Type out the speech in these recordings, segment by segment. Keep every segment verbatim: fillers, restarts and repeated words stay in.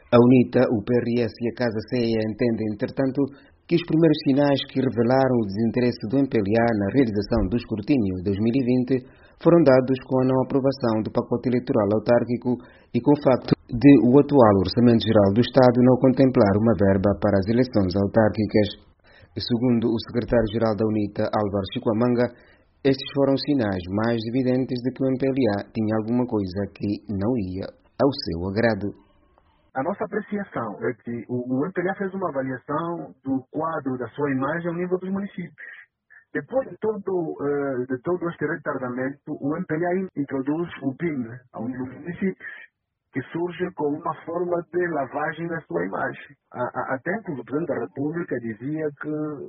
A UNITA, o P R S e a Casa C E A entendem, entretanto, que os primeiros sinais que revelaram o desinteresse do M P L A na realização do escrutínio dois mil e vinte foram dados com a não aprovação do pacote eleitoral autárquico e com o facto de o atual Orçamento Geral do Estado não contemplar uma verba para as eleições autárquicas. Segundo o secretário-geral da UNITA, Álvaro Chiquamanga, estes foram os sinais mais evidentes de que o M P L A tinha alguma coisa que não ia ao seu agrado. A nossa apreciação é que o M P L A fez uma avaliação do quadro da sua imagem ao nível dos municípios. Depois de todo, uh, de todo este retardamento, o M P L A introduz o P I M ao nível dos municípios, que surge como uma forma de lavagem da sua imagem. Há, há tempos, o Presidente da República dizia que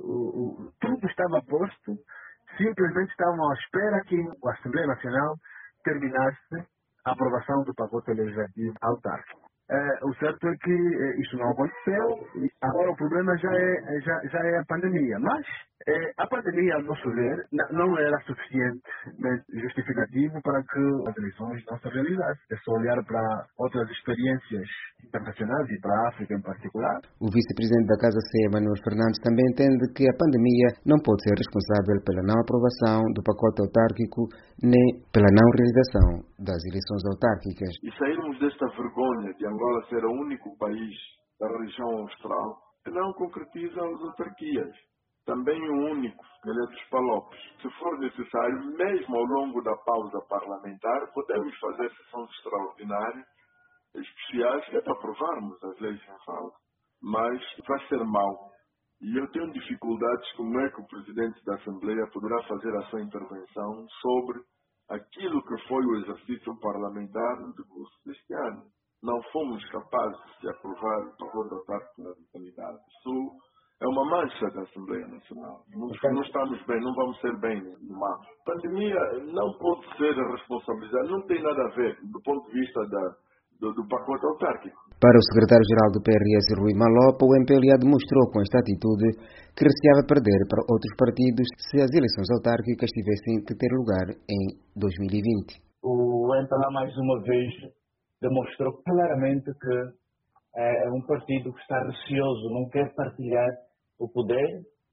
o, o, tudo estava posto, simplesmente estavam à espera que a Assembleia Nacional terminasse a aprovação do pacote legislativo autárquico. É, o certo é que é, isso não aconteceu, e agora o problema já é, já, já é a pandemia. Mas é, a pandemia, ao nosso ver, não era suficientemente justificativo para que as eleições não se realizassem. É só olhar para outras experiências internacionais e para a África em particular. O vice-presidente da Casa C E A, Manuel Fernandes, também entende que a pandemia não pode ser responsável pela não aprovação do pacote autárquico nem pela não realização das eleições autárquicas. E sairmos desta vergonha de Angola ser o único país da região austral que não concretiza as autarquias. Também o único, Eleitos Palopes. Se for necessário, mesmo ao longo da pausa parlamentar, podemos fazer sessões extraordinárias, especiais, que é para aprovarmos as leis em falta. Mas vai ser mau. E eu tenho dificuldades como é que o Presidente da Assembleia poderá fazer a sua intervenção sobre aquilo que foi o exercício parlamentar do curso deste ano. Não fomos capazes de aprovar o pacote autárquico na totalidade. Isso é uma mancha da Assembleia Nacional. Não, não estamos bem, não vamos ser bem no mapa. A pandemia não pode ser responsabilizada, não tem nada a ver do ponto de vista da, do, do pacote autárquico. Para o secretário-geral do P R S, Rui Malopa, o M P L A demonstrou com esta atitude que receava perder para outros partidos se as eleições autárquicas tivessem que ter lugar em dois mil e vinte. O M P L A, mais uma vez, demonstrou claramente que é um partido que está receoso, não quer partilhar o poder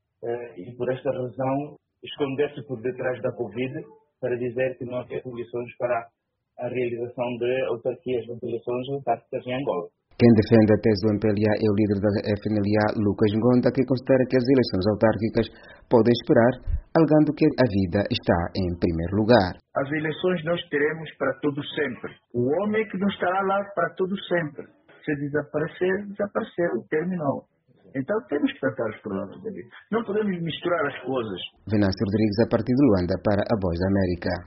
e, por esta razão, esconder-se por detrás da Covid para dizer que não tem condições para a realização de autarquias das eleições autárquicas em Angola. Quem defende a tese do M P L A é o líder da F N L A, Lucas Ngonda, que considera que as eleições autárquicas podem esperar, alegando que a vida está em primeiro lugar. As eleições nós teremos para todo sempre. O homem que não estará lá para todo sempre. Se desaparecer, desapareceu, terminou. Então temos que tratar os problemas dele. Não podemos misturar as coisas. Venâncio Rodrigues, a partir de Luanda, para a Voz da América.